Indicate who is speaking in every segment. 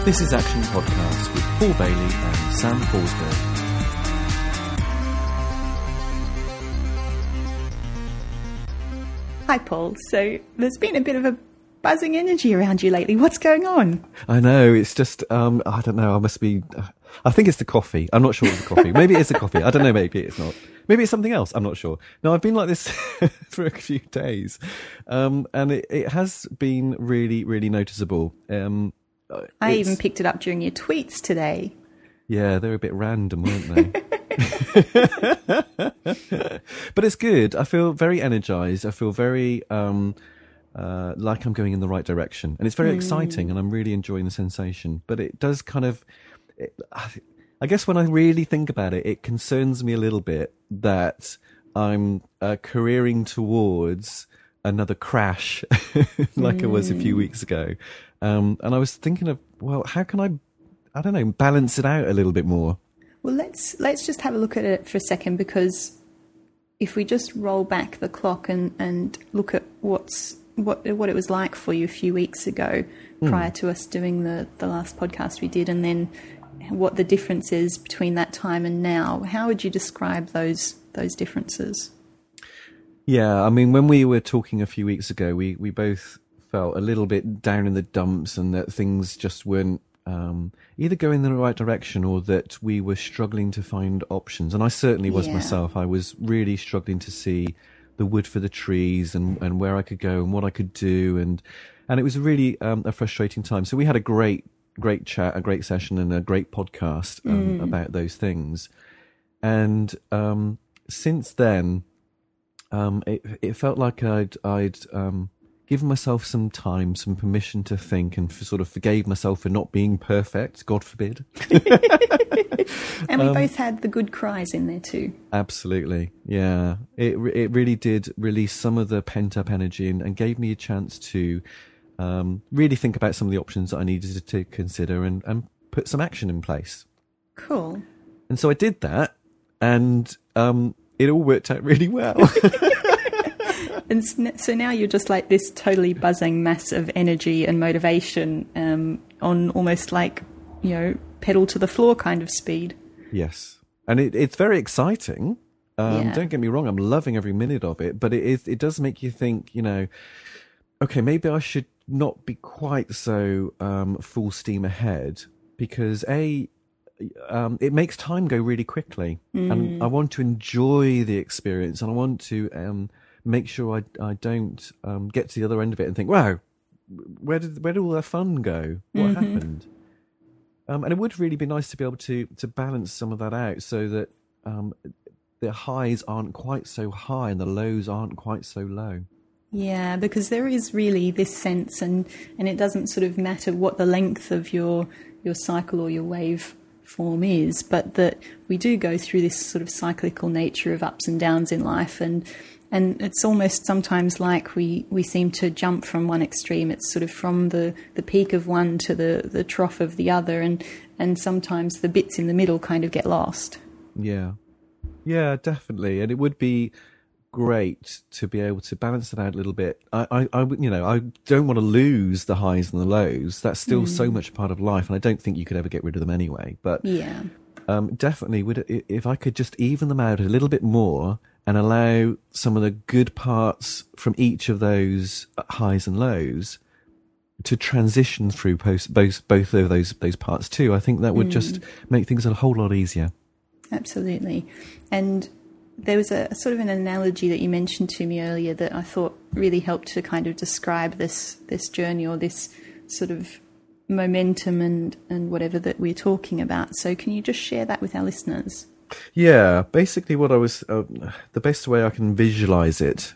Speaker 1: This is Action Podcast with Paul Bailey and Sam Forsberg.
Speaker 2: Hi Paul, so there's been a bit of a buzzing energy around you lately. What's going on?
Speaker 1: I know, it's just, I don't know, I think it's the coffee. I'm not sure it's the coffee. Maybe it's the coffee. I don't know, maybe it's not. Maybe it's something else. I'm not sure. No, I've been like this for a few days. And it has been really, really noticeable.
Speaker 2: I even picked it up during your tweets today.
Speaker 1: Yeah, they were a bit random, weren't they? But it's good. I feel very energized. I feel very like I'm going in the right direction. And it's very exciting, and I'm really enjoying the sensation. But it does kind of... I guess when I really think about it, it concerns me a little bit that I'm careering towards another crash like I was a few weeks ago. And I was thinking of, well, how can I don't know, balance it out a little bit more?
Speaker 2: Well, let's just have a look at it for a second, because if we just roll back the clock and look at what it was like for you a few weeks ago prior to us doing the last podcast we did, and then what the difference is between that time and now, how would you describe those differences? Yeah,
Speaker 1: I mean, when we were talking a few weeks ago, we both felt a little bit down in the dumps, and that things just weren't either going in the right direction, or that we were struggling to find options. And I certainly was myself. I was really struggling to see the wood for the trees, and where I could go and what I could do. And it was really a frustrating time. So we had a great chat, a great session, and a great podcast about those things. And since then, it felt like I'd given myself some time, some permission to think, and sort of forgave myself for not being perfect, God forbid.
Speaker 2: And we both had the good cries in there too.
Speaker 1: Absolutely, yeah. It really did release some of the pent-up energy, and gave me a chance to really think about some of the options that I needed to consider, and put some action in place.
Speaker 2: Cool.
Speaker 1: And so I did that, and it all worked out really well.
Speaker 2: And so now you're just like this totally buzzing mass of energy and motivation on almost like, pedal to the floor kind of speed.
Speaker 1: Yes. And it's very exciting. Don't get me wrong, I'm loving every minute of it, but it does make you think, okay, maybe I should not be quite so full steam ahead, because it makes time go really quickly. And I want to enjoy the experience, and I want to make sure I don't get to the other end of it and think, wow, where did all that fun go? What happened? And it would really be nice to be able to balance some of that out, so that the highs aren't quite so high and the lows aren't quite so low.
Speaker 2: Yeah, because there is really this sense, and it doesn't sort of matter what the length of your cycle or your wave form is, but that we do go through this sort of cyclical nature of ups and downs in life, and it's almost sometimes like we seem to jump from one extreme. It's sort of from the peak of one to the trough of the other, and sometimes the bits in the middle kind of get lost. Yeah,
Speaker 1: definitely. And it would be great to be able to balance it out a little bit. I don't want to lose the highs and the lows. That's still so much part of life, and I don't think you could ever get rid of them anyway. But definitely, if I could just even them out a little bit more, and allow some of the good parts from each of those highs and lows to transition through both of those parts too, I think that would just make things a whole lot easier.
Speaker 2: Absolutely. And there was a sort of an analogy that you mentioned to me earlier that I thought really helped to kind of describe this journey, or this sort of momentum and whatever that we're talking about. So can you just share that with our listeners?
Speaker 1: Yeah, basically what I was, the best way I can visualize it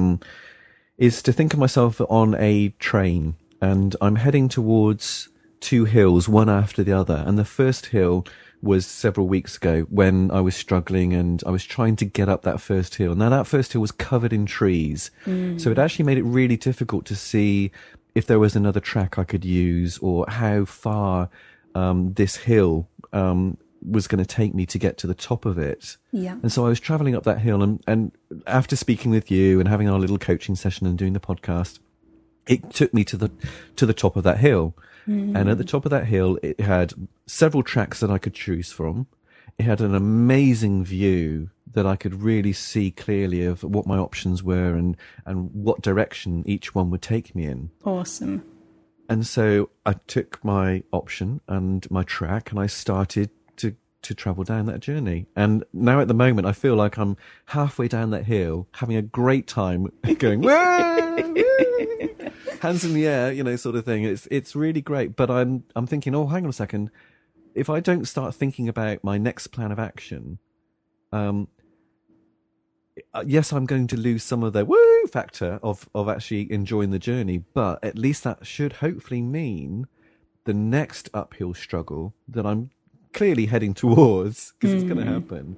Speaker 1: is to think of myself on a train, and I'm heading towards two hills, one after the other. And the first hill was several weeks ago when I was struggling, and I was trying to get up that first hill. Now that first hill was covered in trees, so it actually made it really difficult to see if there was another track I could use, or how far this hill was going to take me to get to the top of it.
Speaker 2: Yeah.
Speaker 1: And so I was traveling up that hill, and after speaking with you and having our little coaching session and doing the podcast, it took me to the top of that hill. And at the top of that hill, it had several tracks that I could choose from. It had an amazing view that I could really see clearly of what my options were and what direction each one would take me in.
Speaker 2: Awesome.
Speaker 1: And so I took my option and my track and I started to travel down that journey. And now at the moment, I feel like I'm halfway down that hill, having a great time going, whoa, whoa, hands in the air, sort of thing. It's really great. But I'm thinking, oh, hang on a second. If I don't start thinking about my next plan of action, yes, I'm going to lose some of the woo factor of actually enjoying the journey, but at least that should hopefully mean the next uphill struggle that I'm clearly heading towards, because it's going to happen.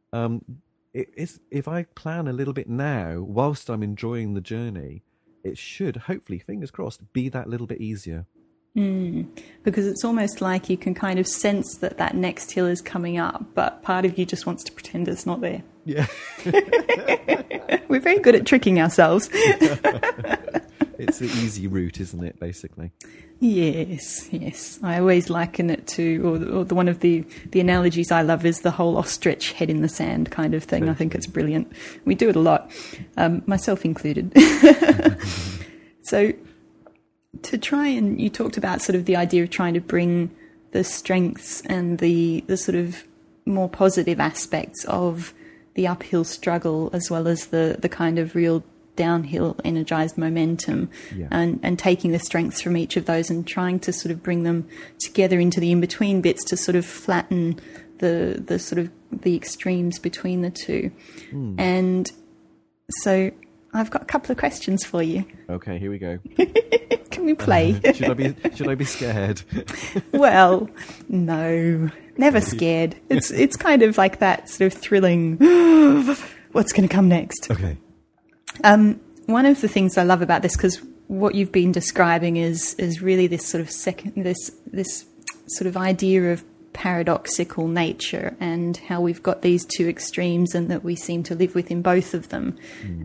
Speaker 1: If I plan a little bit now, whilst I'm enjoying the journey, it should hopefully, fingers crossed, be that little bit easier.
Speaker 2: Because it's almost like you can kind of sense that next hill is coming up, but part of you just wants to pretend it's not there.
Speaker 1: Yeah.
Speaker 2: We're very good at tricking ourselves.
Speaker 1: It's the easy route, isn't it, basically?
Speaker 2: Yes. I always liken it to, or one of the analogies I love is the whole ostrich head in the sand kind of thing. Totally. I think it's brilliant. We do it a lot, myself included. So to try and, you talked about sort of the idea of trying to bring the strengths and the sort of more positive aspects of the uphill struggle, as well as the kind of real downhill energized momentum, and taking the strengths from each of those and trying to sort of bring them together into the in-between bits to sort of flatten the sort of the extremes between the two. And so I've got a couple of questions for you.
Speaker 1: Okay, here we go.
Speaker 2: Can we play?
Speaker 1: Should I be scared?
Speaker 2: Well, no, never scared. It's kind of like that sort of thrilling, what's going to come next?
Speaker 1: Okay.
Speaker 2: One of the things I love about this, because what you've been describing is really this sort of this sort of idea of paradoxical nature, and how we've got these two extremes and that we seem to live within both of them,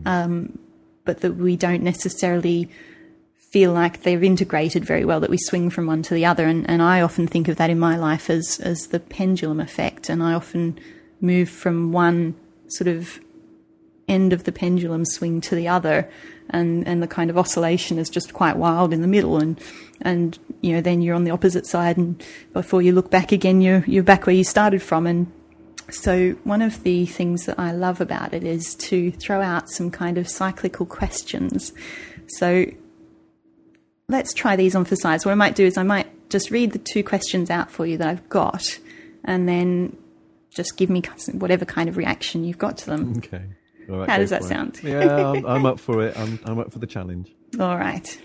Speaker 2: but that we don't necessarily feel like they're integrated very well, that we swing from one to the other. And I often think of that in my life as the pendulum effect, and I often move from one sort of end of the pendulum swing to the other, and the kind of oscillation is just quite wild in the middle, and then you're on the opposite side, and before you look back again, you're back where you started from. And so one of the things that I love about it is to throw out some kind of cyclical questions. So let's try these on for size. What I might do is I might just read the two questions out for you that I've got, and then just give me whatever kind of reaction you've got to them.
Speaker 1: Okay. All right,
Speaker 2: how does that sound?
Speaker 1: Yeah, I'm up for it. I'm up for the challenge.
Speaker 2: All right.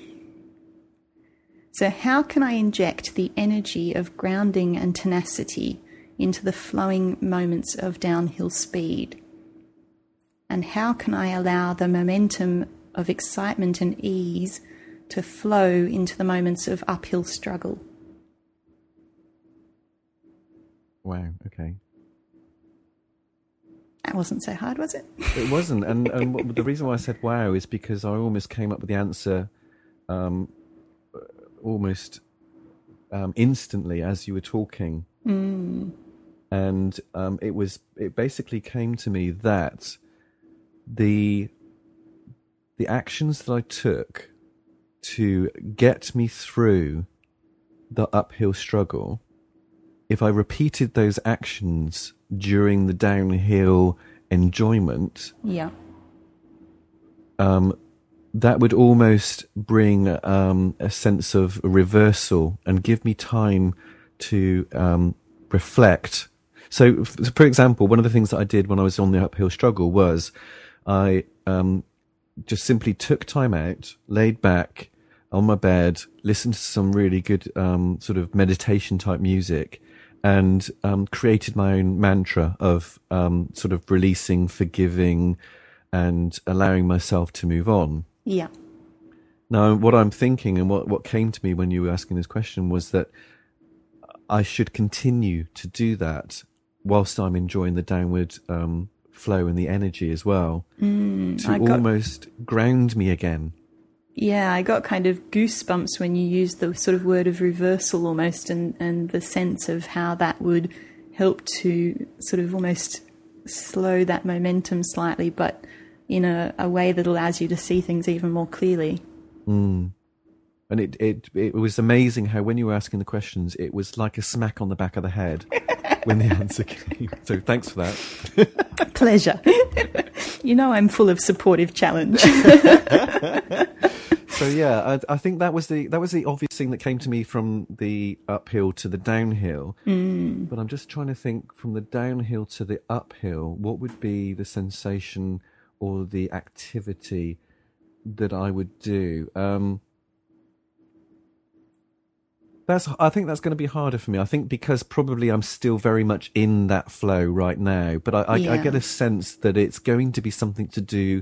Speaker 2: So how can I inject the energy of grounding and tenacity into the flowing moments of downhill speed? And how can I allow the momentum of excitement and ease to flow into the moments of uphill struggle?
Speaker 1: Wow, okay.
Speaker 2: That wasn't so hard, was it?
Speaker 1: It wasn't, and the reason why I said wow is because I almost came up with the answer almost instantly as you were talking. And it basically came to me that the actions that I took to get me through the uphill struggle, if I repeated those actions during the downhill enjoyment, that would almost bring a sense of reversal and give me time to reflect. So, for example, one of the things that I did when I was on the uphill struggle was I just simply took time out, laid back on my bed, listened to some really good sort of meditation type music, and created my own mantra of sort of releasing, forgiving, and allowing myself to move on.
Speaker 2: Yeah.
Speaker 1: Now, what I'm thinking and what came to me when you were asking this question was that I should continue to do that whilst I'm enjoying the downward flow and the energy as well, to almost ground me again.
Speaker 2: Yeah, I got kind of goosebumps when you used the sort of word of reversal almost, and the sense of how that would help to sort of almost slow that momentum slightly, but in a way that allows you to see things even more clearly.
Speaker 1: Mm. And it was amazing how when you were asking the questions, it was like a smack on the back of the head when the answer came. So thanks for that.
Speaker 2: Pleasure. You know I'm full of supportive challenge.
Speaker 1: So yeah, I think that was the obvious thing that came to me from the uphill to the downhill. But I'm just trying to think from the downhill to the uphill, what would be the sensation or the activity that I would do? I think that's going to be harder for me. I think because probably I'm still very much in that flow right now, but I get a sense that it's going to be something to do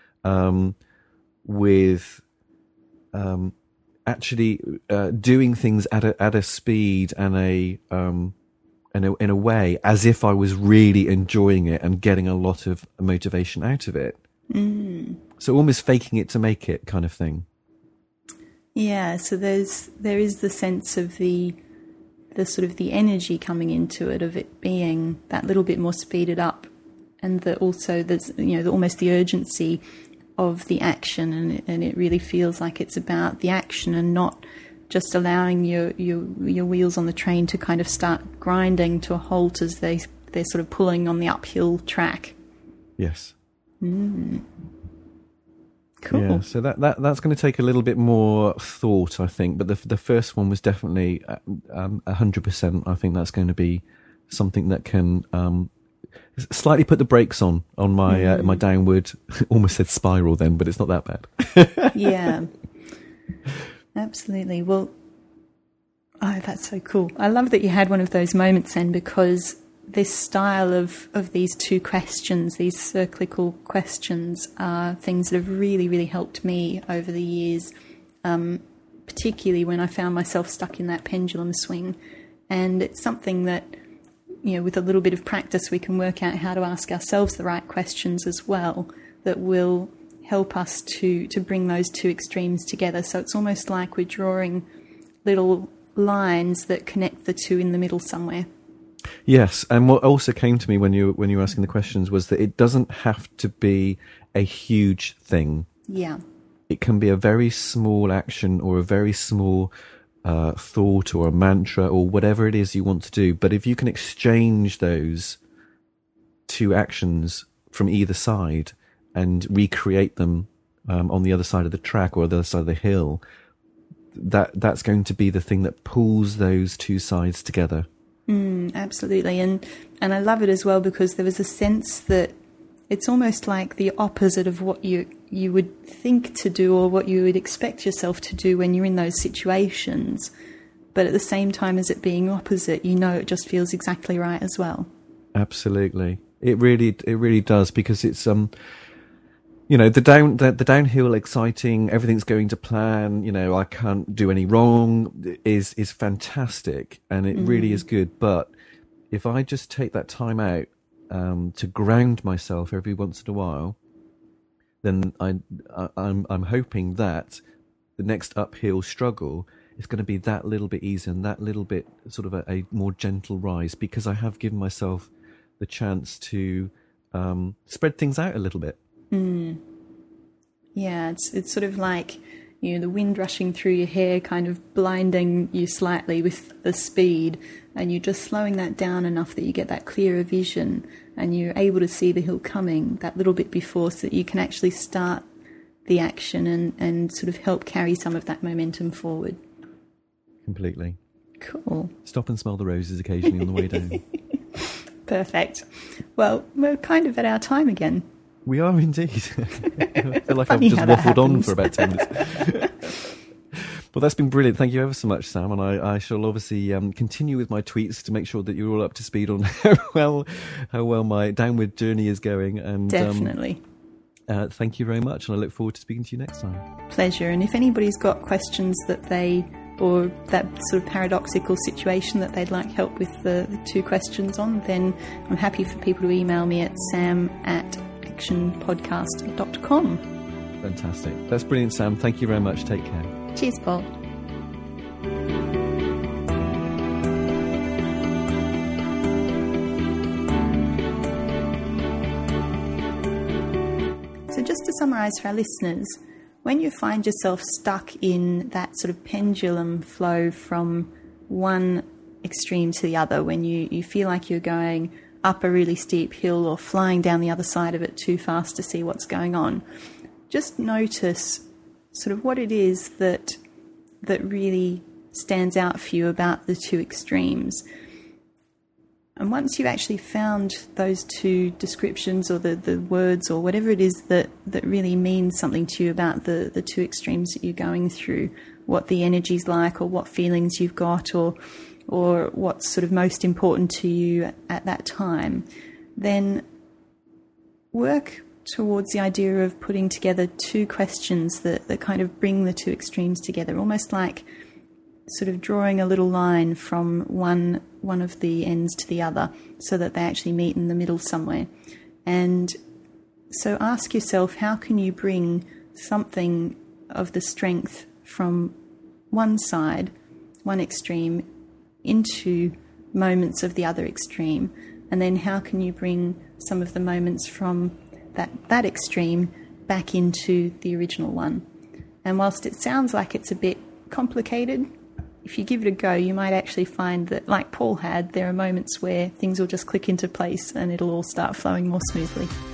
Speaker 1: with actually doing things at a speed and in a way as if I was really enjoying it and getting a lot of motivation out of it. So almost faking it to make it kind of thing.
Speaker 2: Yeah, so there is the sense of the sort of the energy coming into it, of it being that little bit more speeded up, and also there's almost the urgency of the action, and it really feels like it's about the action and not just allowing your wheels on the train to kind of start grinding to a halt as they're sort of pulling on the uphill track.
Speaker 1: Yes.
Speaker 2: Cool.
Speaker 1: Yeah, so that's going to take a little bit more thought, I think. But the first one was definitely 100%. I think that's going to be something that can slightly put the brakes on my my downward. Almost said spiral then, but it's not that bad.
Speaker 2: Yeah, absolutely. Well, that's so cool. I love that you had one of those moments then, because this style of these two questions, these cyclical questions, are things that have really, really helped me over the years, particularly when I found myself stuck in that pendulum swing. And it's something that, with a little bit of practice, we can work out how to ask ourselves the right questions as well, that will help us to bring those two extremes together. So it's almost like we're drawing little lines that connect the two in the middle somewhere.
Speaker 1: Yes, and what also came to me when you were asking the questions was that it doesn't have to be a huge thing.
Speaker 2: Yeah.
Speaker 1: It can be a very small action or a very small thought or a mantra or whatever it is you want to do. But if you can exchange those two actions from either side and recreate them on the other side of the track or the other side of the hill, that's going to be the thing that pulls those two sides together.
Speaker 2: Absolutely. And I love it as well, because there was a sense that it's almost like the opposite of what you would think to do or what you would expect yourself to do when you're in those situations. But at the same time as it being opposite, it just feels exactly right as well. Absolutely.
Speaker 1: It really does, because it's the downhill, exciting, everything's going to plan, I can't do any wrong is fantastic, and it really is good. But if I just take that time out to ground myself every once in a while, then I'm hoping that the next uphill struggle is going to be that little bit easier and that little bit sort of a more gentle rise, because I have given myself the chance to spread things out a little bit.
Speaker 2: Yeah, it's sort of like, the wind rushing through your hair kind of blinding you slightly with the speed, and you're just slowing that down enough that you get that clearer vision and you're able to see the hill coming that little bit before, so that you can actually start the action and sort of help carry some of that momentum forward.
Speaker 1: Completely.
Speaker 2: Cool.
Speaker 1: Stop and smell the roses occasionally on the way down.
Speaker 2: Perfect. Well, we're kind of at our time again.
Speaker 1: We are indeed. I feel like I've just waffled on for about 10 minutes. Well, that's been brilliant. Thank you ever so much, Sam. And I shall obviously continue with my tweets to make sure that you're all up to speed on how well my downward journey is going. And
Speaker 2: definitely.
Speaker 1: Thank you very much. And I look forward to speaking to you next time.
Speaker 2: Pleasure. And if anybody's got questions or that sort of paradoxical situation that they'd like help with the two questions on, then I'm happy for people to email me at sam@actionpodcast.com.
Speaker 1: Fantastic. That's brilliant, Sam. Thank you very much. Take care.
Speaker 2: Cheers, Paul. So just to summarise for our listeners, when you find yourself stuck in that sort of pendulum flow from one extreme to the other, when you feel like you're going up a really steep hill or flying down the other side of it too fast to see what's going on, just notice sort of what it is that really stands out for you about the two extremes. And once you've actually found those two descriptions or the words or whatever it is that really means something to you about the two extremes that you're going through, what the energy's like or what feelings you've got or what's sort of most important to you at that time, then work towards the idea of putting together two questions that kind of bring the two extremes together, almost like sort of drawing a little line from one of the ends to the other so that they actually meet in the middle somewhere. And so ask yourself, how can you bring something of the strength from one side, one extreme, into moments of the other extreme? And then how can you bring some of the moments from that extreme back into the original one? And whilst it sounds like it's a bit complicated, if you give it a go, you might actually find that, like Paul had, there are moments where things will just click into place and it'll all start flowing more smoothly.